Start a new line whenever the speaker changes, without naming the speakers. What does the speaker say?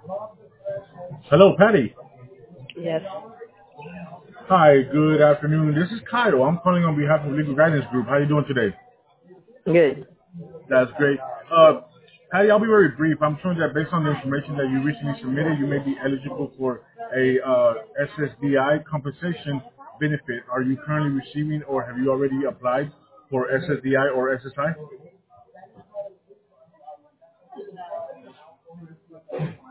Hello, Patty.
Yes.
Hi, good afternoon. This is Kyle. I'm calling on behalf of Legal Guidance Group. How are you doing today?
Good.
That's great. Patty, I'll be very brief. I'm showing that based on the information that you recently submitted, you may be eligible for a SSDI compensation benefit. Are you currently receiving or have you already applied for SSDI or SSI?